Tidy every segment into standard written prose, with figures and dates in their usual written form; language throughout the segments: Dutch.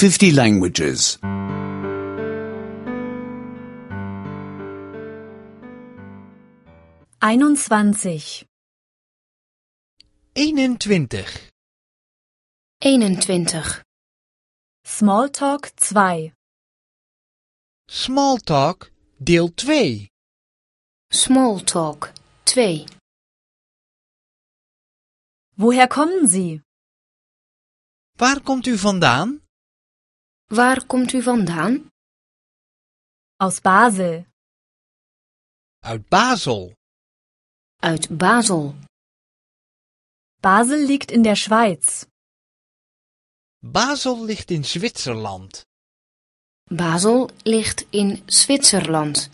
50 languages. 21. 21. 21. Smalltalk 2. Smalltalk, deel 2. Smalltalk 2. Woher kommen Sie? Waar komt u vandaan? Waar komt u vandaan? Aus Basel. Uit Basel. Uit Basel. Basel liegt in der Schweiz. Basel ligt in Zwitserland. Basel ligt in Zwitserland.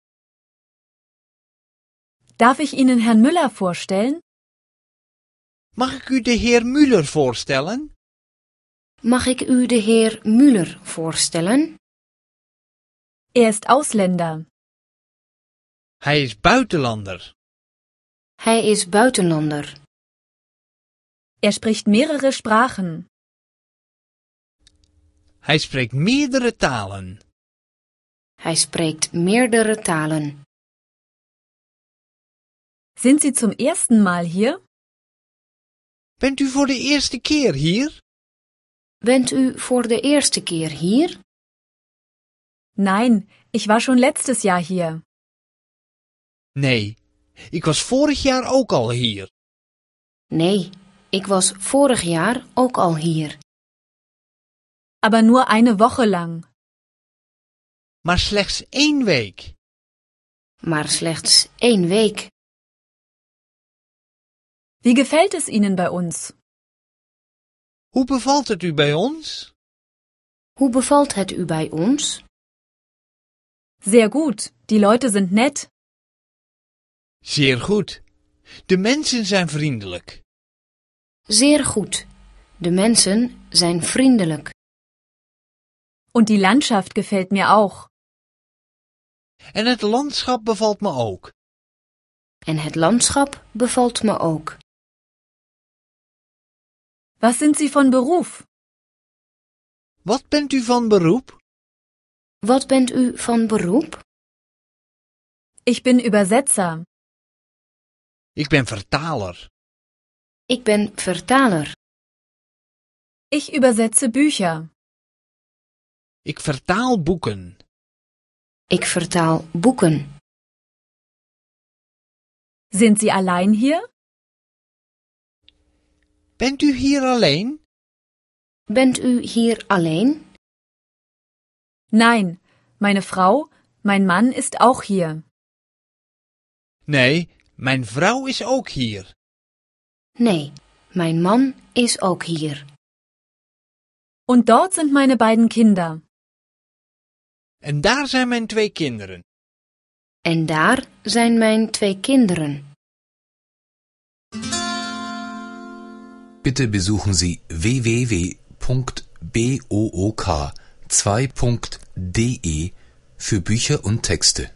Darf ich Ihnen Herrn Müller vorstellen? Mag ik u de heer Müller voorstellen? Mag ik u de heer Müller voorstellen? Er ist Ausländer. Hij is buitenlander. Hij is buitenlander. Er spricht mehrere Sprachen. Hij spreekt meerdere talen. Hij spreekt meerdere talen. Sind Sie zum ersten Mal hier? Bent u voor de eerste keer hier? Bent u voor de eerste keer hier? Nein, ich war schon letztes Jahr hier. Nee, ik was vorig jaar ook al hier. Nee, ik was vorig jaar ook al hier. Aber nur eine Woche lang. Maar slechts 1 week. Maar slechts 1 week. Wie gefällt es Ihnen bei uns? Hoe bevalt het u bij ons? Hoe bevalt het u bij ons? Sehr gut, die Leute sind nett. Zeer goed. De mensen zijn vriendelijk. Zeer goed. De mensen zijn vriendelijk. Und die Landschaft gefällt mir auch. En het landschap bevalt me ook. En het landschap bevalt me ook. Was sind Sie von Beruf? Wat bent u van beroep? Wat bent u van beroep? Ich bin Übersetzer. Ik ben vertaler. Ik ben vertaler. Ich übersetze Bücher. Ik vertaal boeken. Ik vertaal boeken. Sind Sie allein hier? Bent u hier alleen? Bent u hier alleen? Nein, meine Frau, mein Mann ist auch hier. Nee, mijn vrouw is ook hier. Nee, mijn man is ook hier. Und dort sind meine beiden Kinder. En daar zijn mijn 2 kinderen. En daar zijn mijn 2 kinderen. Bitte besuchen Sie www.book2.de für Bücher und Texte.